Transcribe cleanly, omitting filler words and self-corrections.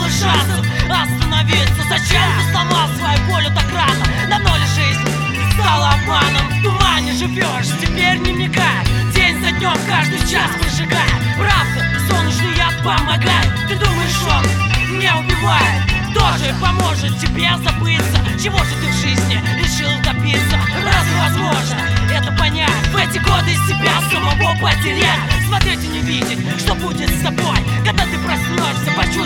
было шансов остановиться. Зачем ты сломал свою волю так рано? Давно ли жизнь стала обманом? В тумане живешь, теперь не вникай. День за днем, каждый час прожигай. Правда, солнечный яд помогает. Ты думаешь, он не убивает? Тоже поможет тебе забыться. Чего же ты в жизни решил добиться? Разве возможно это понять? В эти годы себя самого потерять, смотреть и не видеть, что будет с тобой, когда ты проснешься, почувствуешь